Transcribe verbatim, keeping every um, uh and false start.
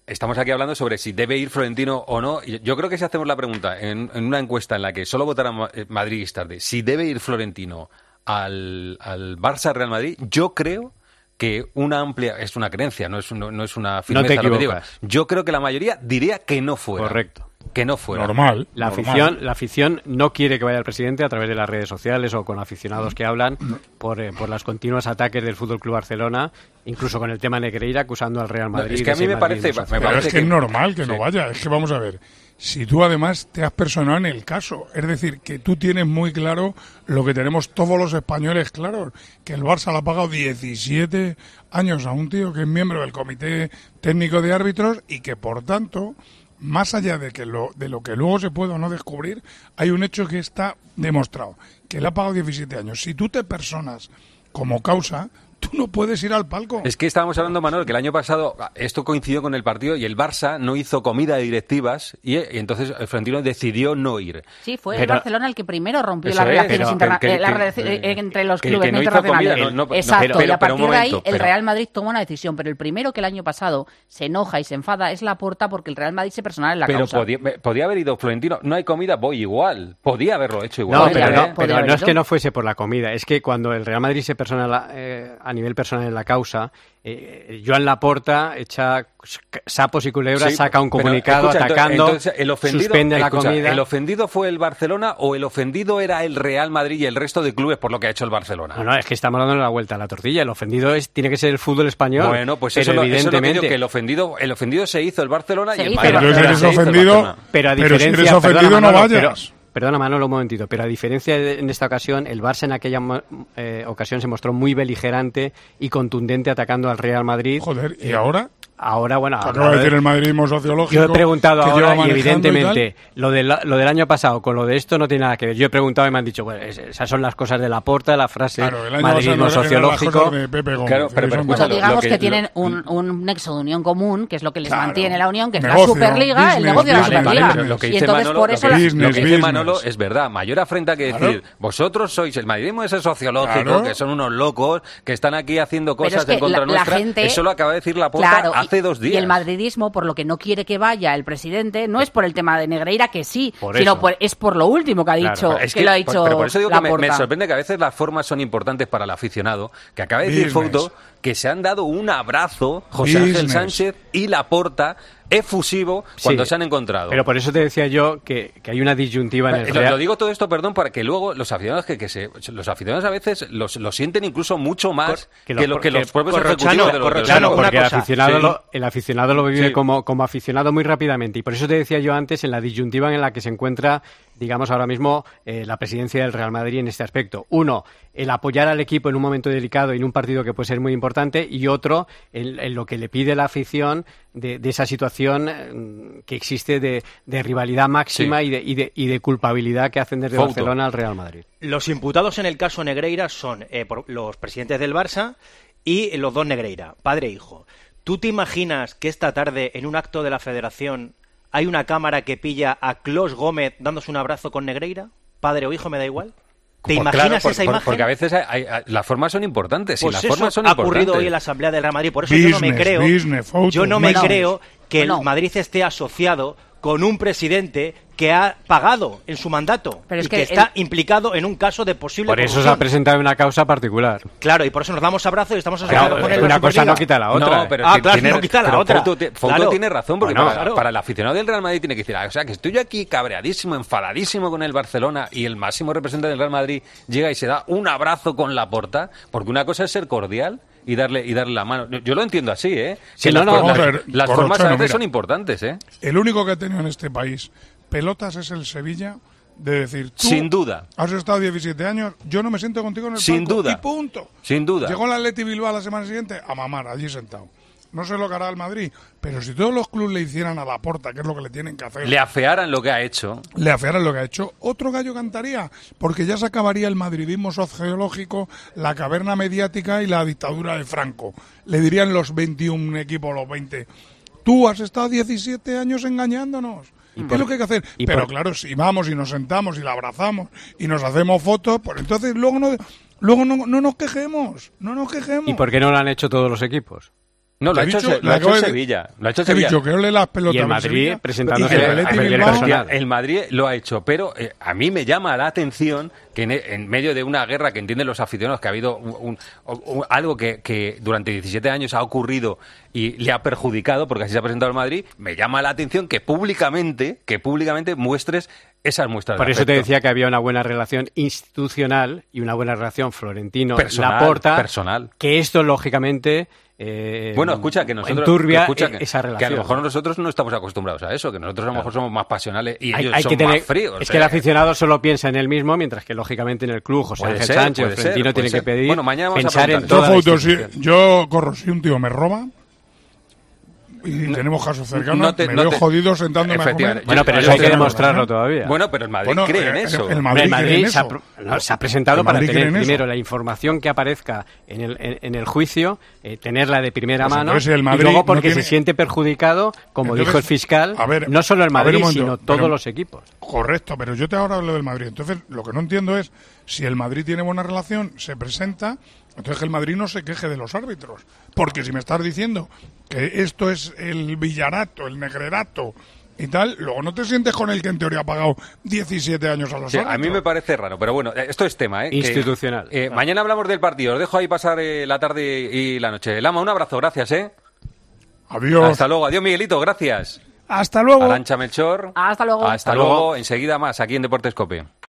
estamos aquí hablando sobre si debe ir Florentino o no. Yo creo que si hacemos la pregunta en, en una encuesta en la que solo votarán madridistas de si debe ir Florentino al, al Barça Real Madrid, yo creo que una amplia, es una creencia, no es, no, no es una firmeza. No te equivocas. Lo que digo. Yo creo que la mayoría diría que no fuera. Correcto. Que no fuera. Normal. La normal. afición, la afición no quiere que vaya el presidente a través de las redes sociales o con aficionados que hablan por, eh, por los continuos ataques del Fútbol Club Barcelona, incluso con el tema Negreira acusando al Real Madrid. No, es que a mí me parece, me Pero parece es que, que es normal que sí. no vaya. Es que vamos a ver. Si tú además te has personado en el caso, es decir, que tú tienes muy claro lo que tenemos todos los españoles claros, que el Barça le ha pagado diecisiete años a un tío que es miembro del Comité Técnico de Árbitros y que, por tanto, más allá de que lo, de lo que luego se pueda o no descubrir, hay un hecho que está demostrado, que le ha pagado diecisiete años. Si tú te personas como causa, tú no puedes ir al palco. Es que estábamos hablando, Manuel, que el año pasado esto coincidió con el partido y el Barça no hizo comida de directivas y, y entonces Florentino decidió no ir. Sí, fue Pero, el Barcelona el que primero rompió eso las es, relaciones pero interna- que- que- eh, las que- relaciones, eh, entre los que- clubes que no hizo internacionales. comida, no, no, Exacto, no, pero- y a pero partir un de ahí momento, el pero- Real Madrid toma una decisión, pero el primero que el año pasado se enoja y se enfada es Laporta porque el Real Madrid se personal en la Pero causa. podía, podía haber ido Florentino, no hay comida, voy igual. Podía haberlo hecho igual. No, Podría pero, haber, no, podría pero haber no es ido. que no fuese por la comida, es que cuando el Real Madrid se persona la- eh, a nivel personal en la causa, eh, Joan Laporta echa sapos y culebras, Sí, saca un pero, comunicado escucha, atacando, entonces, el ofendido, suspende la escucha, comida. ¿el ofendido fue el Barcelona o el ofendido era el Real Madrid y el resto de clubes por lo que ha hecho el Barcelona? No, no, es que estamos dando la vuelta a la tortilla. El ofendido es tiene que ser el fútbol español. Bueno, pues pero eso, lo- eso es lo que evidentemente, digo, que el ofendido, el ofendido se hizo el Barcelona Se y el hizo Madrid. el Pero si Barcelona. eres se hizo el ofendido, Barcelona. pero a pero si diferencia, eres ofendido perdona, no Manolo, pero- vayas. Perdona, Manolo, un momentito, pero a diferencia de, en esta ocasión, el Barça en aquella eh, ocasión se mostró muy beligerante y contundente atacando al Real Madrid. Joder, ¿y Eh, ahora? Ahora, bueno, Acaba ahora- de decir el madridismo sociológico. yo he preguntado que ahora lleva y manejando evidentemente y tal. lo, de la- lo del año pasado con lo de esto no tiene nada que ver. Yo he preguntado y me han dicho, bueno, es- esas son las cosas de Laporta, la frase Claro, el año madridismo pasado eran las sociológico. cosas de Pepe Gómez, Claro, pero- que pero son- escucha, Bueno, lo- digamos lo que, que- tienen lo- un, un nexo de unión común, que es lo que les Claro. mantiene la unión, que es Negocio, la Superliga, el business, negocio de la business, Superliga. vale, Lo que Y dice entonces Manolo, por lo eso que, la- lo Business, que dice business. Manolo es verdad. Mayor afrenta que Claro. decir, vosotros sois el madridismo ese sociológico, Claro. que son unos locos, que están aquí haciendo Pero cosas es que en contra la- la nuestra. gente- Eso lo acaba de decir Laporta Claro, y- hace dos días. Y el madridismo, por lo que no quiere que vaya el presidente, no es por el tema de Negreira, que sí, Por sino eso. por, es por lo último que ha Claro, dicho, Es que, lo ha por- dicho pero por eso digo que me, me Laporta. sorprende que a veces las formas son importantes para el aficionado, que acaba de decir Business. Fouto que se han dado un abrazo José Ángel Business. Sánchez y Laporta efusivo cuando Sí, se han encontrado. Pero por eso te decía yo que, que hay una disyuntiva en el Eh, Lo, Real. lo digo todo esto, perdón, para que luego los aficionados que, que se, los aficionados a veces los, lo sienten incluso mucho más Cor- que, que lo- los- que los que- propios Corrochano, ejecutivos de los, de los Corrochano, Claro, clubes. una porque el cosa. aficionado, Sí. lo, el aficionado lo vive Sí. como, como aficionado muy rápidamente. Y por eso te decía yo antes en la disyuntiva en la que se encuentra, digamos, ahora mismo eh, la presidencia del Real Madrid en este aspecto. Uno, el apoyar al equipo en un momento delicado y en un partido que puede ser muy importante. Y otro, en, en lo que le pide la afición de, de esa situación eh, que existe de, de rivalidad máxima Sí. y, de, y, de, y de culpabilidad que hacen desde Fouto. Barcelona al Real Madrid. Los imputados en el caso Negreira son eh, por- los presidentes del Barça y los dos Negreira, padre e hijo. ¿Tú te imaginas que esta tarde, en un acto de la Federación, hay una cámara que pilla a Clos Gómez dándose un abrazo con Negreira? ¿Padre o hijo, me da igual? ¿Te Pues imaginas claro, por- esa por- imagen? Porque a veces hay- hay- hay- las formas son importantes. Y Pues las eso formas son ha importantes. ocurrido hoy en la Asamblea del Real Madrid. Por eso yo no me Business, creo, business, Fouto, yo no me business. creo que Bueno. el Madrid esté asociado con un presidente que ha pagado en su mandato Pero es y que que, está el- implicado en un caso de posible Por eso se corrupción. ha presentado una causa particular. Claro, y por eso nos damos abrazos y estamos asociados Claro, con él en la una cosa Superliga. no quita la otra. No, pero Ah, ti- claro, tiene, no quita la pero otra. Fouto, ti- Fouto Claro. tiene razón, porque Bueno, para, claro. para el aficionado del Real Madrid tiene que decir, ah, o sea, que estoy yo aquí cabreadísimo, enfadadísimo con el Barcelona y el máximo representante del Real Madrid llega y se da un abrazo con Laporta, porque una cosa es ser cordial y darle y darle la mano. Yo, yo lo entiendo así, ¿eh? Sí, Que no, las, no, las- vamos a ver, las Corrochano, formas a veces mira. son importantes, ¿eh? El único que ha tenido en este país pelotas es el Sevilla, de decir, tú Sin duda. has estado diecisiete años, yo no me siento contigo en el Sin palco, duda. y punto. Sin duda. Llegó el Atleti Bilbao la semana siguiente a mamar, allí sentado. No sé lo que hará el Madrid, pero si todos los clubes le hicieran a Laporta, que es lo que le tienen que hacer, Le afearan lo que ha hecho. le afearan lo que ha hecho, otro gallo cantaría, porque ya se acabaría el madridismo sociológico, la caverna mediática y la dictadura de Franco. Le dirían los veintiún equipos, los veinte, tú has estado diecisiete años engañándonos. ¿Qué es lo que hay que hacer? y Pero por- claro, si vamos y nos sentamos y la abrazamos y nos hacemos fotos, pues entonces luego no, luego no, no nos quejemos, no nos quejemos. ¿Y por qué no lo han hecho todos los equipos? No, lo Te ha he hecho, dicho- Se- lo le ha hecho acabo de- Sevilla. Lo ha hecho He Sevilla. dicho que ole las pelotas Y el en Madrid Sevilla, presentándose y que el a Atleti nivel Bilbao- personal. El Madrid lo ha hecho, pero eh, a mí me llama la atención que en, en medio de una guerra que entienden los aficionados, que ha habido un, un- un- algo que, que durante diecisiete años ha ocurrido y le ha perjudicado, porque así se ha presentado el Madrid, me llama la atención que públicamente, que públicamente muestres esas muestras Por de eso te afecto. decía que había una buena relación institucional y una buena relación Florentino Personal, Laporta, personal. que esto lógicamente eh, Bueno, escucha, que nosotros... enturbia que escucha, que, esa que relación. a lo mejor nosotros no estamos acostumbrados a eso, que nosotros a lo mejor somos más pasionales y hay, ellos hay son que tener, más fríos. es ¿eh? que el aficionado solo piensa en él mismo, mientras que lógicamente en el club José Puede Ángel ser, Sánchez, puede ser, Florentino puede tiene ser. que pedir, Bueno, mañana vamos a pensar en preguntar. toda Yo, la Fausto, si- institución. yo corro, si un tío me roba y tenemos casos cercanos, no te- me no veo te- jodido sentándome a comer. Efectivamente. Bueno, pero Yo eso hay que creo que no, demostrarlo todavía. Bueno, pero el Madrid Bueno, cree en eh, eso. el Hombre, Madrid el cree en Madrid se ha, eso. pro- no, se ha presentado El para Madrid cree tener en eso. primero la información que aparezca en el, en, en el juicio, eh, tenerla de primera Pues mano, entonces el y Madrid luego no porque tiene- se siente perjudicado, como Entonces, dijo el fiscal, a ver, no solo el a ver, Madrid, un momento, sino todos pero- los equipos. Correcto, pero yo te ahora hablo del Madrid. Entonces, lo que no entiendo es si el Madrid tiene buena relación, se presenta, entonces que el Madrid no se queje de los árbitros. Porque si me estás diciendo que esto es el villarato, el negrerato y tal, luego no te sientes con el que en teoría ha pagado diecisiete años a los Sí, árbitros. a mí me parece raro, pero bueno, eh, esto es tema, ¿eh? Que, Institucional. eh, mañana hablamos del partido. Os dejo ahí pasar eh, la tarde y la noche. Lama, un abrazo, gracias, ¿eh? Adiós. Hasta luego. Adiós, Miguelito, gracias. Hasta luego. Arancha Melchor. Hasta luego. Hasta, Hasta luego. luego. Enseguida más aquí en Deportes COPE.